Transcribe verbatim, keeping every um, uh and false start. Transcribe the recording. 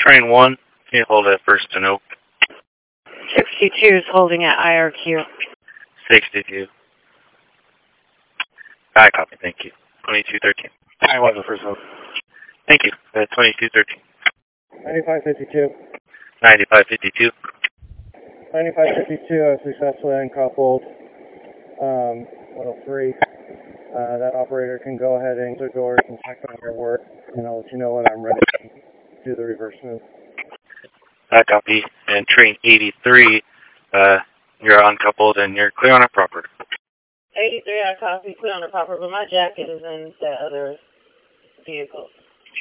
Train one, can you hold at first to Oak? sixty-two is holding at I R Q. sixty-two. I copy, thank you. twenty-two thirteen. I was the first Oak. Thank you. Uh, twenty-two thirteen. ninety-five fifty-two. ninety-five fifty-two. ninety-five fifty-two, I successfully uncoupled um, one oh three. Uh, that operator can go ahead and close the doors and check on your work, and I'll let you know when I'm ready to do the reverse move. I copy. And train eighty-three, uh, you're uncoupled and you're clear on a proper. eighty-three, I copy, clear on the proper, but my jacket is in the other vehicle.